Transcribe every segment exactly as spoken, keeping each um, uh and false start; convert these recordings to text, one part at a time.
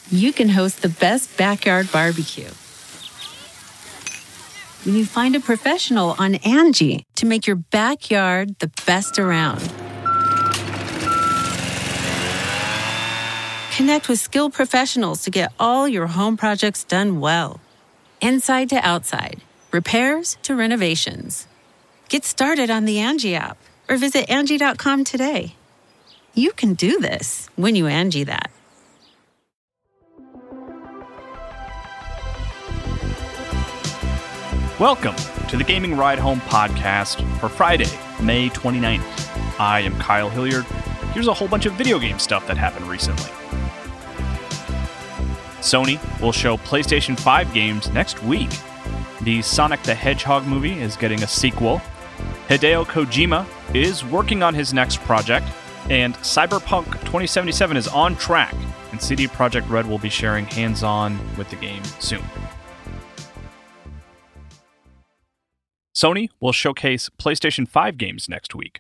you can host the best backyard barbecue. When you find a professional on Angie to make your backyard the best around. Connect with skilled professionals to get all your home projects done well. Inside to outside, repairs to renovations. Get started on the Angie app or visit Angie dot com today. You can do this when you Angie that. Welcome to the Gaming Ride Home podcast for Friday, May twenty-ninth. I am Kyle Hilliard. Here's a whole bunch of video game stuff that happened recently. Sony will show PlayStation five games next week. The Sonic the Hedgehog movie is getting a sequel. Hideo Kojima is working on his next project. And Cyberpunk twenty seventy-seven is on track. And C D Projekt Red will be sharing hands-on with the game soon. Sony will showcase PlayStation five games next week.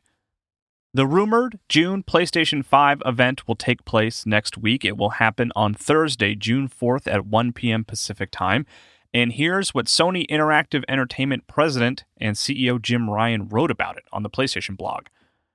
The rumored June PlayStation five event will take place next week. It will happen on Thursday, June fourth at one p.m. Pacific Time. And here's what Sony Interactive Entertainment President and C E O Jim Ryan wrote about it on the PlayStation blog.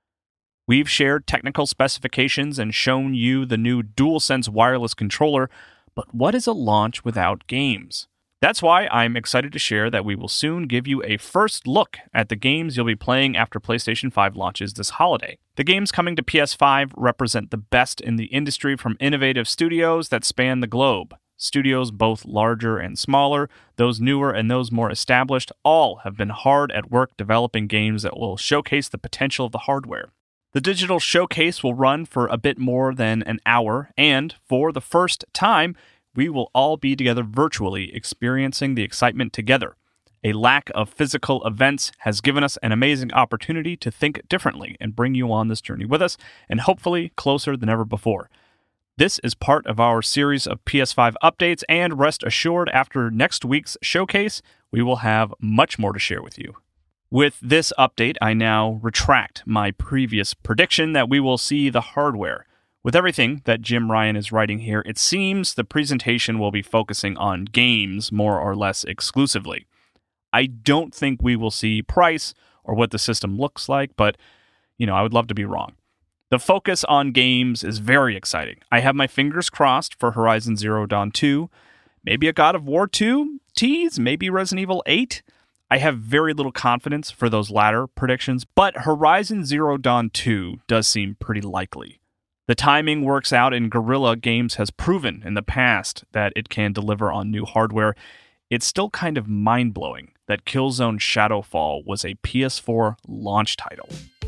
We've shared technical specifications and shown you the new DualSense wireless controller, but what is a launch without games? That's why I'm excited to share that we will soon give you a first look at the games you'll be playing after PlayStation five launches this holiday. The games coming to P S five represent the best in the industry from innovative studios that span the globe. Studios both larger and smaller, those newer and those more established, all have been hard at work developing games that will showcase the potential of the hardware. The digital showcase will run for a bit more than an hour, and for the first time, we will all be together virtually, experiencing the excitement together. A lack of physical events has given us an amazing opportunity to think differently and bring you on this journey with us, and hopefully closer than ever before. This is part of our series of P S five updates, and rest assured, after next week's showcase, we will have much more to share with you. With this update, I now retract my previous prediction that we will see the hardware. With everything that Jim Ryan is writing here, it seems the presentation will be focusing on games more or less exclusively. I don't think we will see price or what the system looks like, but, you know, I would love to be wrong. The focus on games is very exciting. I have my fingers crossed for Horizon Zero Dawn two, maybe a God of War two tease, maybe Resident Evil eight. I have very little confidence for those latter predictions, but Horizon Zero Dawn two does seem pretty likely. The timing works out, and Guerrilla Games has proven in the past that it can deliver on new hardware. It's still kind of mind-blowing that Killzone Shadowfall was a P S four launch title.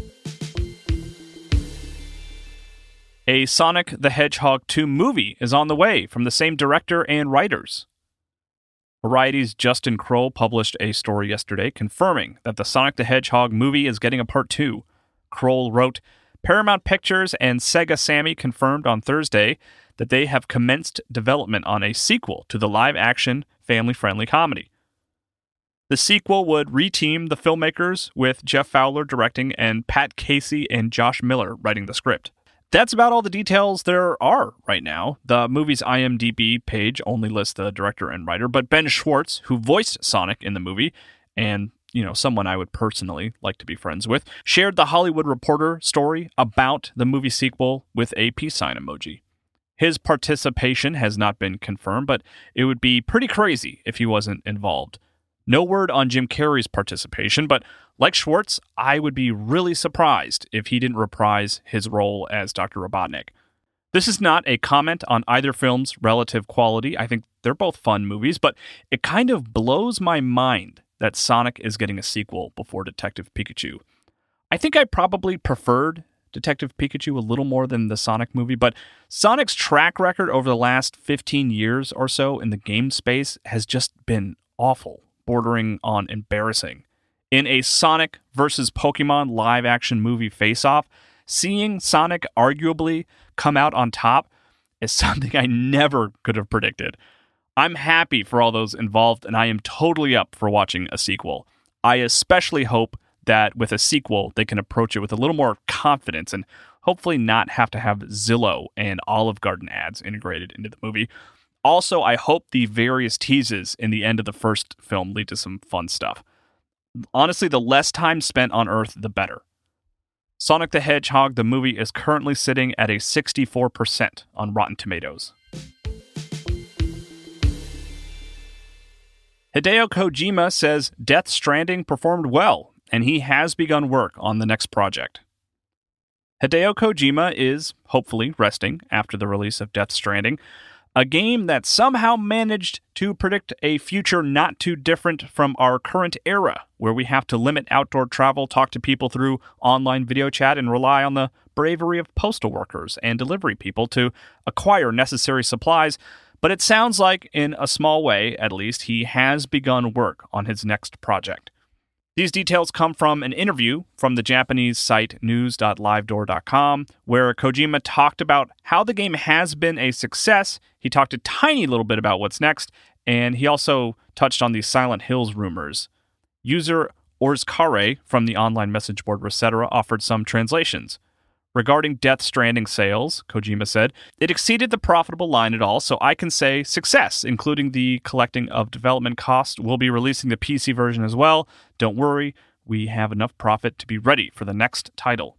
A Sonic the Hedgehog two movie is on the way from the same director and writers. Variety's Justin Kroll published a story yesterday confirming that the Sonic the Hedgehog movie is getting a part two. Kroll wrote, Paramount Pictures and Sega Sammy confirmed on Thursday that they have commenced development on a sequel to the live-action, family-friendly comedy. The sequel would reteam the filmmakers with Jeff Fowler directing and Pat Casey and Josh Miller writing the script. That's about all the details there are right now. The movie's IMDb page only lists the director and writer, but Ben Schwartz, who voiced Sonic in the movie, and you know, someone I would personally like to be friends with, shared the Hollywood Reporter story about the movie sequel with a peace sign emoji. His participation has not been confirmed, but it would be pretty crazy if he wasn't involved. No word on Jim Carrey's participation, but like Schwartz, I would be really surprised if he didn't reprise his role as Doctor Robotnik. This is not a comment on either film's relative quality. I think they're both fun movies, but it kind of blows my mind that Sonic is getting a sequel before Detective Pikachu. I think I probably preferred Detective Pikachu a little more than the Sonic movie, but Sonic's track record over the last fifteen years or so in the game space has just been awful, bordering on embarrassing. In a Sonic versus Pokemon live-action movie face-off, seeing Sonic arguably come out on top is something I never could have predicted. I'm happy for all those involved, and I am totally up for watching a sequel. I especially hope that with a sequel, they can approach it with a little more confidence and hopefully not have to have Zillow and Olive Garden ads integrated into the movie. Also, I hope the various teases in the end of the first film lead to some fun stuff. Honestly, the less time spent on Earth, the better. Sonic the Hedgehog, the movie, is currently sitting at a sixty-four percent on Rotten Tomatoes. Hideo Kojima says Death Stranding performed well, and he has begun work on the next project. Hideo Kojima is, hopefully, resting after the release of Death Stranding, a game that somehow managed to predict a future not too different from our current era, where we have to limit outdoor travel, talk to people through online video chat, and rely on the bravery of postal workers and delivery people to acquire necessary supplies. But it sounds like, in a small way at least, he has begun work on his next project. These details come from an interview from the Japanese site news dot live door dot com, where Kojima talked about how the game has been a success. He talked a tiny little bit about what's next, and he also touched on the Silent Hills rumors. User Orzkare from the online message board Resetera offered some translations. Regarding Death Stranding sales, Kojima said, it exceeded the profitable line at all, so I can say success, including the collecting of development costs. We'll be releasing the P C version as well. Don't worry, we have enough profit to be ready for the next title.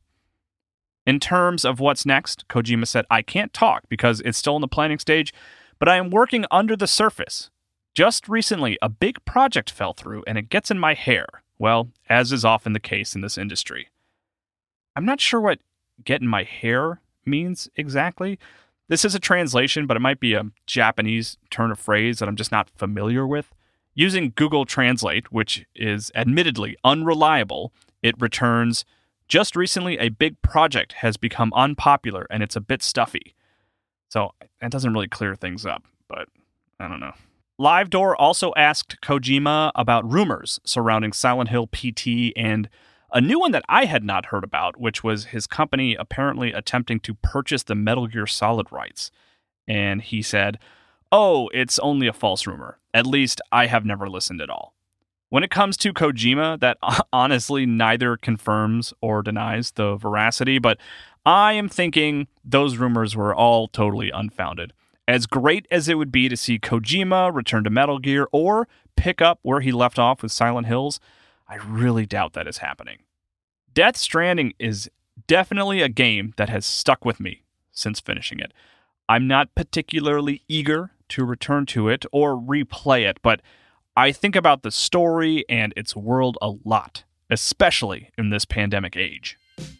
In terms of what's next, Kojima said, I can't talk because it's still in the planning stage, but I am working under the surface. Just recently, a big project fell through and it gets in my hair. Well, as is often the case in this industry. I'm not sure what get in my hair means exactly. This is a translation, but it might be a Japanese turn of phrase that I'm just not familiar with. Using Google Translate, which is admittedly unreliable, it returns, just recently a big project has become unpopular and it's a bit stuffy. So that doesn't really clear things up, but I don't know. LiveDoor also asked Kojima about rumors surrounding Silent Hill P T and a new one that I had not heard about, which was his company apparently attempting to purchase the Metal Gear Solid rights. And he said, oh, it's only a false rumor. At least I have never listened at all. When it comes to Kojima, that honestly neither confirms or denies the veracity, but I am thinking those rumors were all totally unfounded. As great as it would be to see Kojima return to Metal Gear or pick up where he left off with Silent Hills, I really doubt that is happening. Death Stranding is definitely a game that has stuck with me since finishing it. I'm not particularly eager to return to it or replay it, but I think about the story and its world a lot, especially in this pandemic age.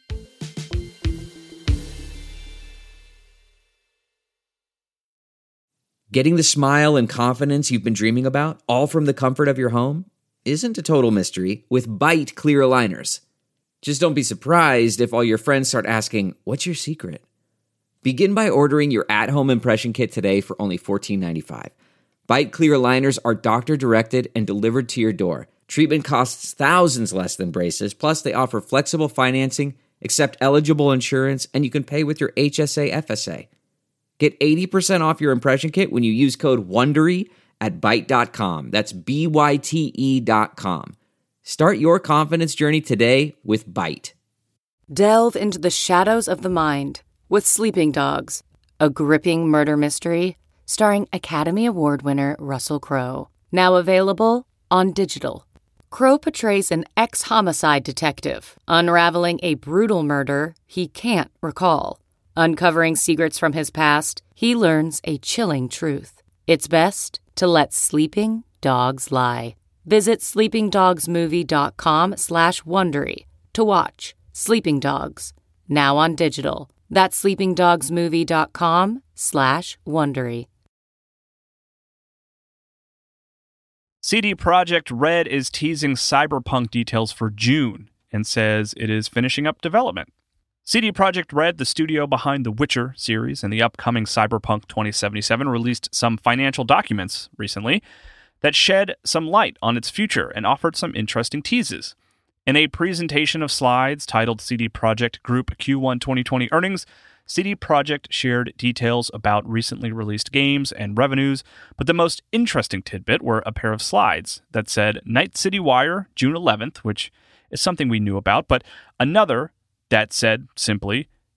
Getting the smile and confidence you've been dreaming about, all from the comfort of your home, isn't a total mystery with Byte clear aligners. Just don't be surprised if all your friends start asking, what's your secret? Begin by ordering your at-home impression kit today for only fourteen ninety-five. Byte clear aligners are doctor-directed and delivered to your door. Treatment costs thousands less than braces, plus they offer flexible financing, accept eligible insurance, and you can pay with your H S A F S A. Get eighty percent off your impression kit when you use code WONDERY at byte dot com. That's B Y T E dot com. Start your confidence journey today with Byte. Delve into the shadows of the mind with Sleeping Dogs, a gripping murder mystery starring Academy Award winner Russell Crowe. Now available on digital. Crowe portrays an ex-homicide detective unraveling a brutal murder he can't recall. Uncovering secrets from his past, he learns a chilling truth. It's best to let sleeping dogs lie. Visit sleepingdogsmovie.com slash Wondery to watch Sleeping Dogs, now on digital. That's sleepingdogsmovie.com slash Wondery. C D Projekt Red is teasing Cyberpunk details for June and says it is finishing up development. C D Projekt Red, the studio behind the Witcher series and the upcoming Cyberpunk twenty seventy-seven, released some financial documents recently that shed some light on its future and offered some interesting teases. In a presentation of slides titled C D Projekt Group Q one twenty twenty Earnings, C D Projekt shared details about recently released games and revenues, but the most interesting tidbit were a pair of slides that said Night City Wire, June eleventh, which is something we knew about, but another that said simply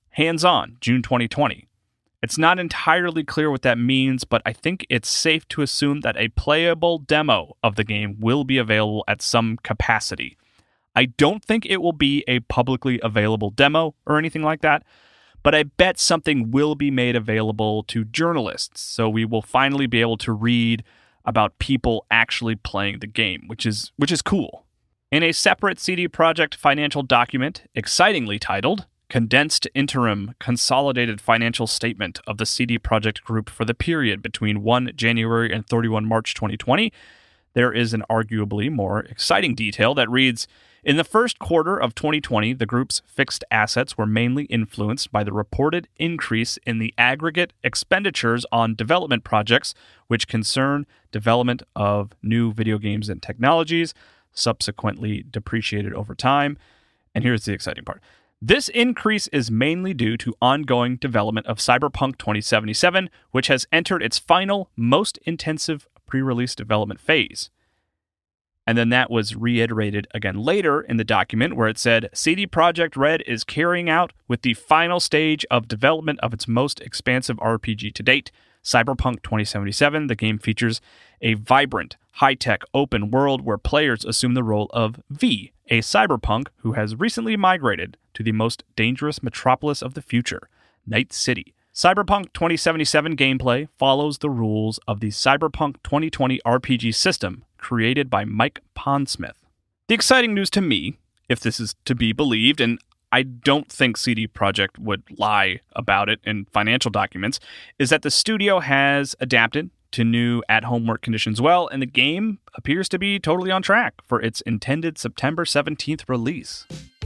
Hands-on, June twenty twenty. It's not entirely clear what that means, but I think it's safe to assume that a playable demo of the game will be available at some capacity. I don't think it will be a publicly available demo or anything like that, but I bet something will be made available to journalists, so we will finally be able to read about people actually playing the game, which is which is cool. In a separate C D Projekt financial document, excitingly titled, Condensed Interim Consolidated Financial Statement of the C D Projekt Group for the period between first of January and thirty-first of March twenty twenty, there is an arguably more exciting detail that reads, in the first quarter of twenty twenty, the group's fixed assets were mainly influenced by the reported increase in the aggregate expenditures on development projects which concern development of new video games and technologies, subsequently depreciated over time. And here's the exciting part. This increase is mainly due to ongoing development of Cyberpunk twenty seventy-seven, which has entered its final, most intensive pre-release development phase. And then that was reiterated again later in the document where it said, C D Projekt Red is carrying out with the final stage of development of its most expansive R P G to date, Cyberpunk twenty seventy-seven. The game features a vibrant, high-tech open world where players assume the role of V, a cyberpunk who has recently migrated to the most dangerous metropolis of the future, Night City. Cyberpunk twenty seventy-seven gameplay follows the rules of the Cyberpunk twenty twenty R P G system created by Mike Pondsmith. The exciting news to me, if this is to be believed, and I don't think C D Projekt would lie about it in financial documents, is that the studio has adapted to new at-home work conditions well, and the game appears to be totally on track for its intended September seventeenth release.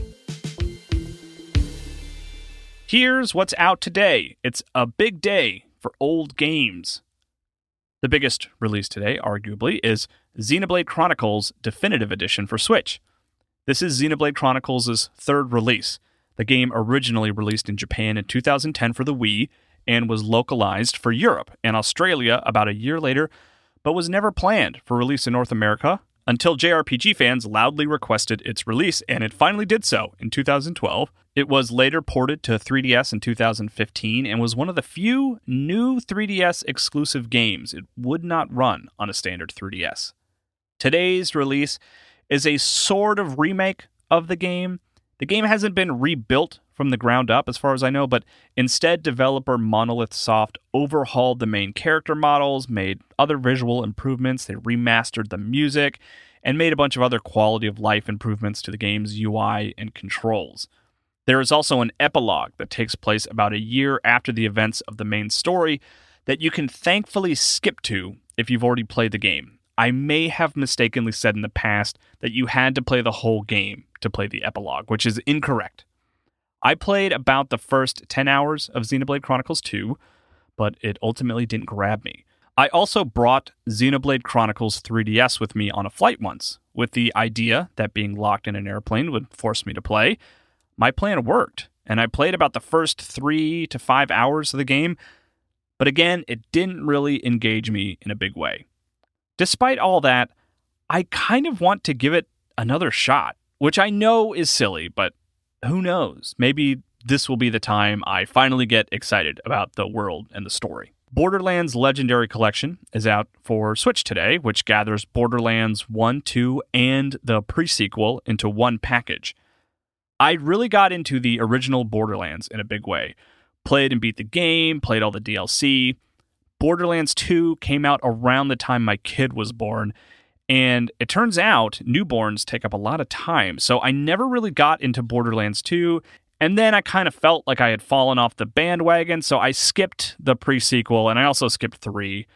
Here's what's out today. It's a big day for old games. The biggest release today, arguably, is Xenoblade Chronicles Definitive Edition for Switch. This is Xenoblade Chronicles' third release. The game originally released in Japan in two thousand ten for the Wii and was localized for Europe and Australia about a year later, but was never planned for release in North America until J R P G fans loudly requested its release, and it finally did so in two thousand twelve. It was later ported to three D S in two thousand fifteen and was one of the few new three D S exclusive games it would not run on a standard three D S. Today's release is a sort of remake of the game. The game hasn't been rebuilt from the ground up, as far as I know, but instead developer Monolith Soft overhauled the main character models, made other visual improvements, they remastered the music, and made a bunch of other quality of life improvements to the game's U I and controls. There is also an epilogue that takes place about a year after the events of the main story that you can thankfully skip to if you've already played the game. I may have mistakenly said in the past that you had to play the whole game to play the epilogue, which is incorrect. I played about the first ten hours of Xenoblade Chronicles two, but it ultimately didn't grab me. I also brought Xenoblade Chronicles three D S with me on a flight once, with the idea that being locked in an airplane would force me to play. My plan worked, and I played about the first three to five hours of the game, but again, it didn't really engage me in a big way. Despite all that, I kind of want to give it another shot, which I know is silly, but who knows? Maybe this will be the time I finally get excited about the world and the story. Borderlands Legendary Collection is out for Switch today, which gathers Borderlands one, two, and the pre-sequel into one package. I really got into the original Borderlands in a big way. Played and beat the game, played all the D L C. Borderlands two came out around the time my kid was born, and it turns out newborns take up a lot of time, so I never really got into Borderlands two, and then I kind of felt like I had fallen off the bandwagon, so I skipped the pre-sequel, and I also skipped three.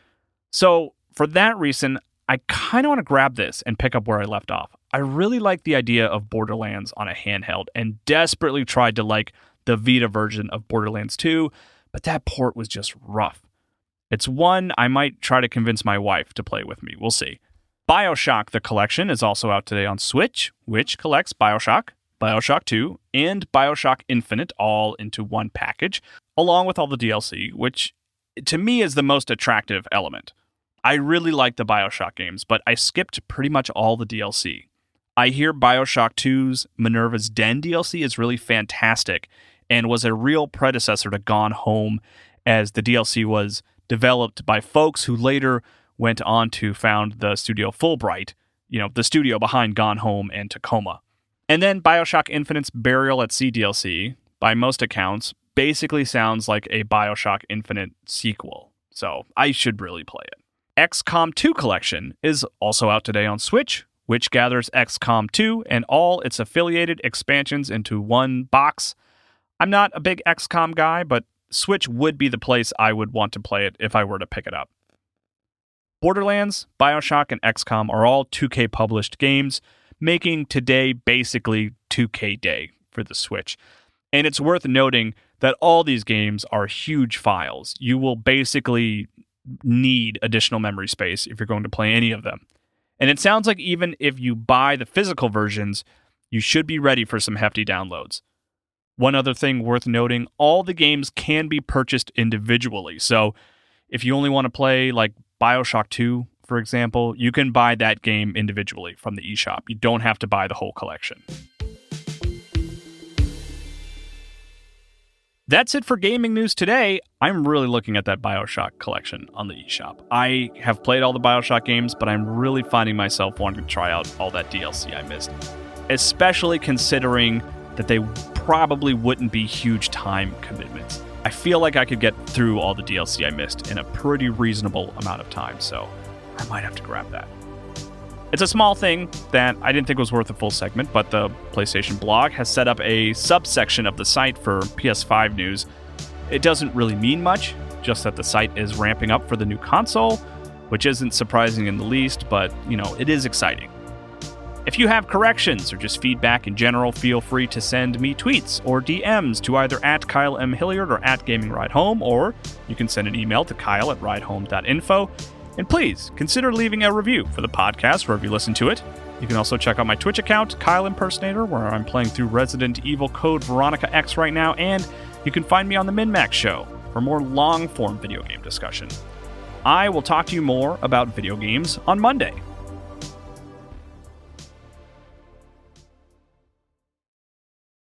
So for that reason, I kind of want to grab this and pick up where I left off. I really like the idea of Borderlands on a handheld, and desperately tried to like the Vita version of Borderlands two, but that port was just rough. It's one I might try to convince my wife to play with me. We'll see. BioShock The Collection is also out today on Switch, which collects BioShock, BioShock two, and BioShock Infinite all into one package, along with all the D L C, which to me is the most attractive element. I really like the BioShock games, but I skipped pretty much all the D L C. I hear BioShock two's Minerva's Den D L C is really fantastic, and was a real predecessor to Gone Home, as the D L C was developed by folks who later went on to found the studio Fulbright, you know, the studio behind Gone Home and Tacoma. And then BioShock Infinite's Burial at Sea D L C, by most accounts, basically sounds like a BioShock Infinite sequel, so I should really play it. X COM two Collection is also out today on Switch, which gathers X COM two and all its affiliated expansions into one box. I'm not a big X COM guy, but Switch would be the place I would want to play it if I were to pick it up. Borderlands, BioShock, and X COM are all two K published games, making today basically two K Day for the Switch. And it's worth noting that all these games are huge files. You will basically need additional memory space if you're going to play any of them. And it sounds like even if you buy the physical versions, you should be ready for some hefty downloads. One other thing worth noting, all the games can be purchased individually. So if you only want to play like BioShock two, for example, you can buy that game individually from the eShop. You don't have to buy the whole collection. That's it for gaming news today. I'm really looking at that BioShock collection on the eShop. I have played all the BioShock games, but I'm really finding myself wanting to try out all that D L C I missed, especially considering that they probably wouldn't be huge time commitments. I feel like I could get through all the D L C I missed in a pretty reasonable amount of time, so I might have to grab that. It's a small thing that I didn't think was worth a full segment, but the PlayStation blog has set up a subsection of the site for P S five news. It doesn't really mean much, just that the site is ramping up for the new console, which isn't surprising in the least, but, you know, it is exciting. If you have corrections or just feedback in general, feel free to send me tweets or D Ms to either at Kyle M. Hilliard or at Gaming Ride Home, or you can send an email to kyle at ridehome dot info. And please, consider leaving a review for the podcast wherever you listen to it. You can also check out my Twitch account, Kyle Impersonator, where I'm playing through Resident Evil Code Veronica X right now, and you can find me on the MinMax Show for more long-form video game discussion. I will talk to you more about video games on Monday.